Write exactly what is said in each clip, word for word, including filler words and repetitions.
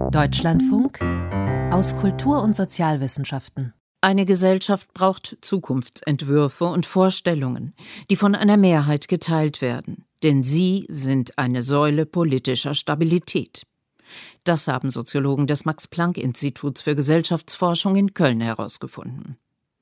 Deutschlandfunk aus Kultur- und Sozialwissenschaften. Eine Gesellschaft braucht Zukunftsentwürfe und Vorstellungen, die von einer Mehrheit geteilt werden, denn sie sind eine Säule politischer Stabilität. Das haben Soziologen des Max-Planck-Instituts für Gesellschaftsforschung in Köln herausgefunden.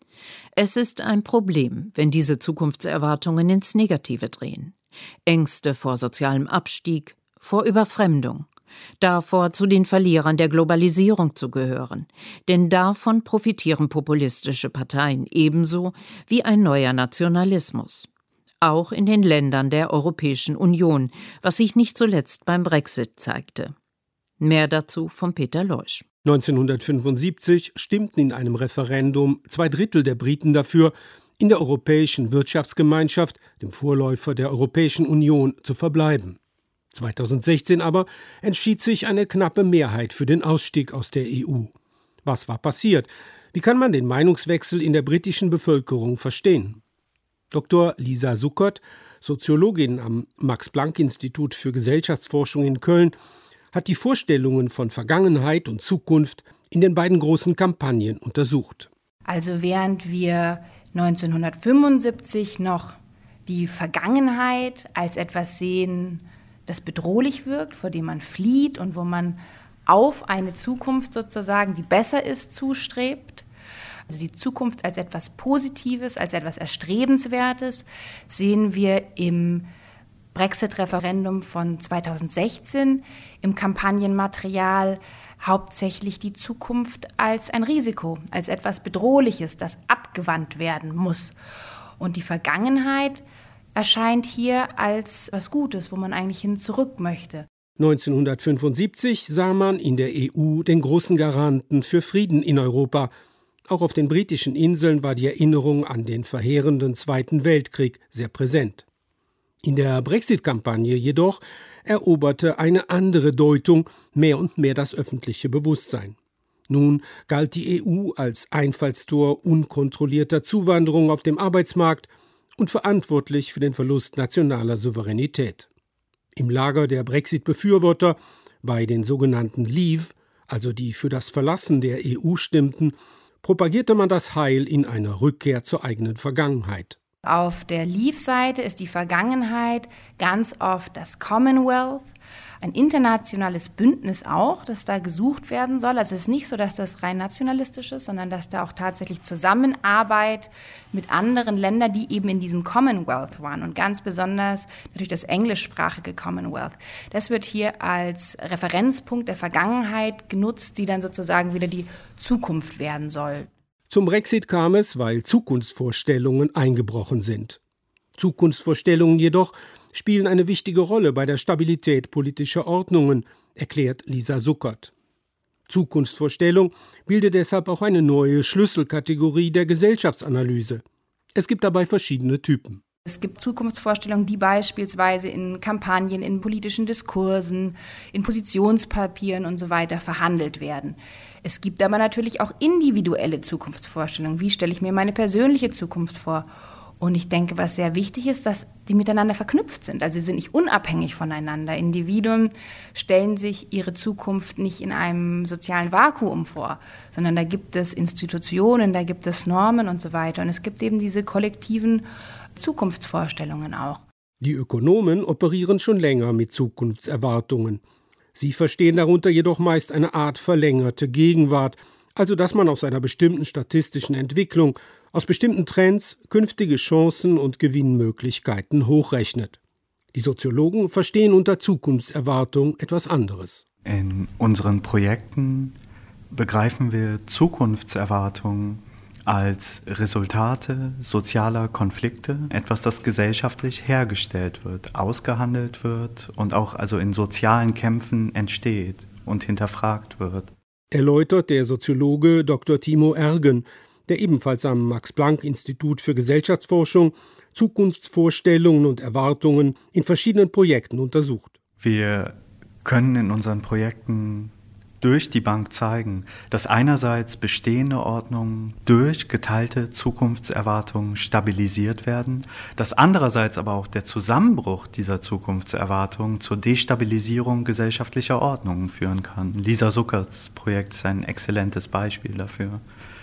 Es ist ein Problem, wenn diese Zukunftserwartungen ins Negative drehen. Ängste vor sozialem Abstieg, vor Überfremdung, davor, zu den Verlierern der Globalisierung zu gehören. Denn davon profitieren populistische Parteien ebenso wie ein neuer Nationalismus. Auch in den Ländern der Europäischen Union, was sich nicht zuletzt beim Brexit zeigte. Mehr dazu von Peter Leusch. neunzehnhundertfünfundsiebzig stimmten in einem Referendum zwei Drittel der Briten dafür, in der Europäischen Wirtschaftsgemeinschaft, dem Vorläufer der Europäischen Union, zu verbleiben. zweitausendsechzehn aber entschied sich eine knappe Mehrheit für den Ausstieg aus der E U. Was war passiert? Wie kann man den Meinungswechsel in der britischen Bevölkerung verstehen? Doktor Lisa Suckert, Soziologin am Max-Planck-Institut für Gesellschaftsforschung in Köln, hat die Vorstellungen von Vergangenheit und Zukunft in den beiden großen Kampagnen untersucht. Also während wir neunzehnhundertfünfundsiebzig noch die Vergangenheit als etwas sehen, das bedrohlich wirkt, vor dem man flieht und wo man auf eine Zukunft sozusagen, die besser ist, zustrebt. Also die Zukunft als etwas Positives, als etwas Erstrebenswertes, sehen wir im Brexit-Referendum von zweitausendsechzehn, im Kampagnenmaterial hauptsächlich die Zukunft als ein Risiko, als etwas Bedrohliches, das abgewandt werden muss. Und die Vergangenheit erscheint hier als was Gutes, wo man eigentlich hin zurück möchte. neunzehnhundertfünfundsiebzig sah man in der E U den großen Garanten für Frieden in Europa. Auch auf den britischen Inseln war die Erinnerung an den verheerenden Zweiten Weltkrieg sehr präsent. In der Brexit-Kampagne jedoch eroberte eine andere Deutung mehr und mehr das öffentliche Bewusstsein. Nun galt die E U als Einfallstor unkontrollierter Zuwanderung auf dem Arbeitsmarkt und verantwortlich für den Verlust nationaler Souveränität. Im Lager der Brexit-Befürworter, bei den sogenannten Leave, also die für das Verlassen der E U stimmten, propagierte man das Heil in einer Rückkehr zur eigenen Vergangenheit. Auf der Leave-Seite ist die Vergangenheit ganz oft das Commonwealth, ein internationales Bündnis auch, das da gesucht werden soll. Also es ist nicht so, dass das rein nationalistisch ist, sondern dass da auch tatsächlich Zusammenarbeit mit anderen Ländern, die eben in diesem Commonwealth waren und ganz besonders natürlich das englischsprachige Commonwealth. Das wird hier als Referenzpunkt der Vergangenheit genutzt, die dann sozusagen wieder die Zukunft werden soll. Zum Brexit kam es, weil Zukunftsvorstellungen eingebrochen sind. Zukunftsvorstellungen jedoch spielen eine wichtige Rolle bei der Stabilität politischer Ordnungen, erklärt Lisa Suckert. Zukunftsvorstellung bildet deshalb auch eine neue Schlüsselkategorie der Gesellschaftsanalyse. Es gibt dabei verschiedene Typen. Es gibt Zukunftsvorstellungen, die beispielsweise in Kampagnen, in politischen Diskursen, in Positionspapieren und so weiter verhandelt werden. Es gibt aber natürlich auch individuelle Zukunftsvorstellungen. Wie stelle ich mir meine persönliche Zukunft vor? Und ich denke, was sehr wichtig ist, dass die miteinander verknüpft sind. Also sie sind nicht unabhängig voneinander. Individuen stellen sich ihre Zukunft nicht in einem sozialen Vakuum vor, sondern da gibt es Institutionen, da gibt es Normen und so weiter. Und es gibt eben diese kollektiven Zukunftsvorstellungen auch. Die Ökonomen operieren schon länger mit Zukunftserwartungen. Sie verstehen darunter jedoch meist eine Art verlängerte Gegenwart, also dass man aus einer bestimmten statistischen Entwicklung, aus bestimmten Trends künftige Chancen und Gewinnmöglichkeiten hochrechnet. Die Soziologen verstehen unter Zukunftserwartung etwas anderes. In unseren Projekten begreifen wir Zukunftserwartungen als Resultate sozialer Konflikte, etwas, das gesellschaftlich hergestellt wird, ausgehandelt wird und auch also in sozialen Kämpfen entsteht und hinterfragt wird. Erläutert der Soziologe Doktor Timo Ergen, der ebenfalls am Max-Planck-Institut für Gesellschaftsforschung Zukunftsvorstellungen und Erwartungen in verschiedenen Projekten untersucht. Wir können in unseren Projekten durch die Bank zeigen, dass einerseits bestehende Ordnungen durch geteilte Zukunftserwartungen stabilisiert werden, dass andererseits aber auch der Zusammenbruch dieser Zukunftserwartungen zur Destabilisierung gesellschaftlicher Ordnungen führen kann. Lisa Suckerts Projekt ist ein exzellentes Beispiel dafür.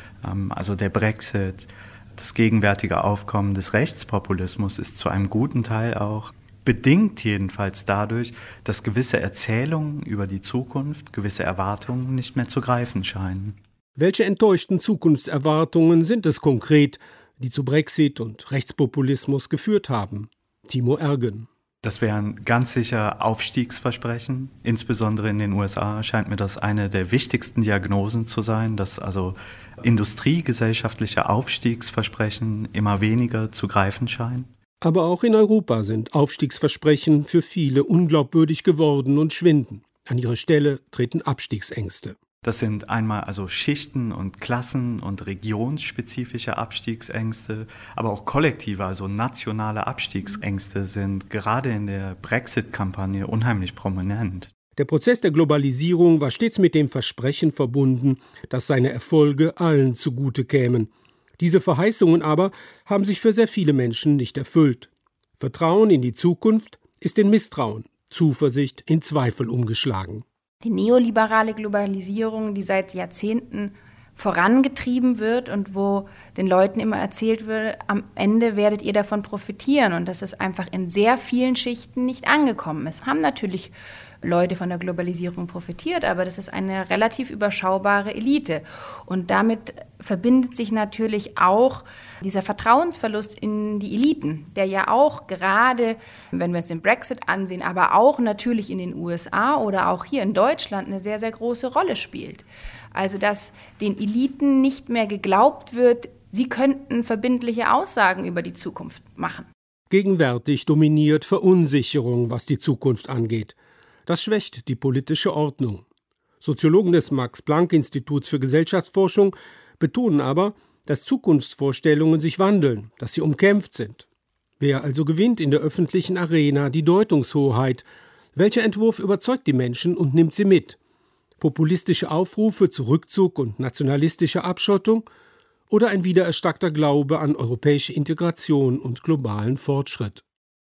Also der Brexit, das gegenwärtige Aufkommen des Rechtspopulismus ist zu einem guten Teil auch bedingt jedenfalls dadurch, dass gewisse Erzählungen über die Zukunft, gewisse Erwartungen nicht mehr zu greifen scheinen. Welche enttäuschten Zukunftserwartungen sind es konkret, die zu Brexit und Rechtspopulismus geführt haben? Timo Ergen. Das wären ganz sicher Aufstiegsversprechen. Insbesondere in den U S A scheint mir das eine der wichtigsten Diagnosen zu sein, dass also industriegesellschaftliche Aufstiegsversprechen immer weniger zu greifen scheinen. Aber auch in Europa sind Aufstiegsversprechen für viele unglaubwürdig geworden und schwinden. An ihre Stelle treten Abstiegsängste. Das sind einmal also Schichten- und Klassen- und regionsspezifische Abstiegsängste, aber auch kollektive, also nationale Abstiegsängste sind gerade in der Brexit-Kampagne unheimlich prominent. Der Prozess der Globalisierung war stets mit dem Versprechen verbunden, dass seine Erfolge allen zugute kämen. Diese Verheißungen aber haben sich für sehr viele Menschen nicht erfüllt. Vertrauen in die Zukunft ist in Misstrauen, Zuversicht in Zweifel umgeschlagen. Die neoliberale Globalisierung, die seit Jahrzehnten vorangetrieben wird und wo den Leuten immer erzählt wird, am Ende werdet ihr davon profitieren und dass es einfach in sehr vielen Schichten nicht angekommen ist. Haben natürlich Leute von der Globalisierung profitiert, aber das ist eine relativ überschaubare Elite. Und damit verbindet sich natürlich auch dieser Vertrauensverlust in die Eliten, der ja auch gerade, wenn wir uns den Brexit ansehen, aber auch natürlich in den U S A oder auch hier in Deutschland eine sehr, sehr große Rolle spielt. Also dass den Eliten nicht mehr geglaubt wird, sie könnten verbindliche Aussagen über die Zukunft machen. Gegenwärtig dominiert Verunsicherung, was die Zukunft angeht. Das schwächt die politische Ordnung. Soziologen des Max-Planck-Instituts für Gesellschaftsforschung betonen aber, dass Zukunftsvorstellungen sich wandeln, dass sie umkämpft sind. Wer also gewinnt in der öffentlichen Arena die Deutungshoheit? Welcher Entwurf überzeugt die Menschen und nimmt sie mit? Populistische Aufrufe zu Rückzug und nationalistischer Abschottung oder ein wiedererstarkter Glaube an europäische Integration und globalen Fortschritt?